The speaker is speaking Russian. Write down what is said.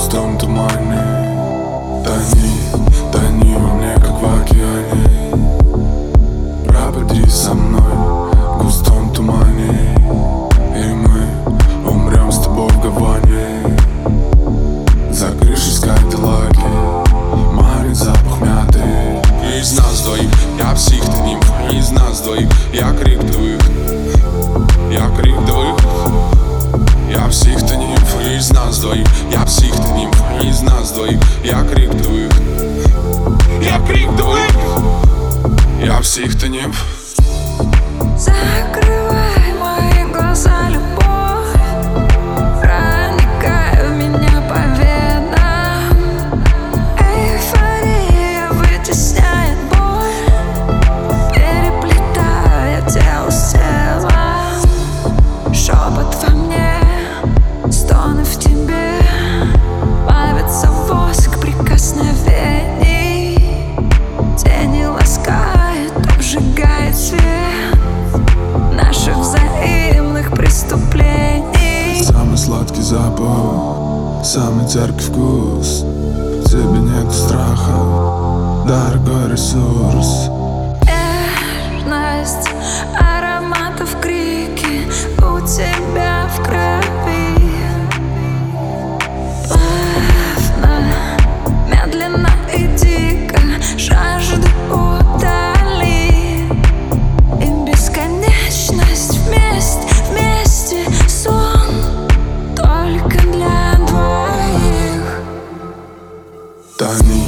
густом тумане. Тони, тони во мне, как в океане. Пропади со мной в густом тумане, и мы умрем с тобой в Гаване. За крышей Скайдилаги марит запах мяты. Из нас двоих я псих, ты нимф. Из нас двоих я крик двоих. Я крик двоих. Я псих, ты нимф. Из нас двоих я псих, ты нимф. Из нас двоих я крик двоих. Я крик двоих. Я псих, ты нимф. Закрывай мои глаза, любовь, проникай в меня по венам. Эйфория вытесняет боль, переплетая тело с телом. Шепот во мне, стоны в тебе, плавится воск прикосновений. Тени ласкает, обжигает свет наших взаимных преступлений. Самый сладкий запах, самый терпкий вкус. В тебе нет страха, дорогой ресурс. Нежность ароматов, крики у тебя в крови. Плавно, медленно и дико жажду удали. И бесконечность вместе сон только для двоих. Тони,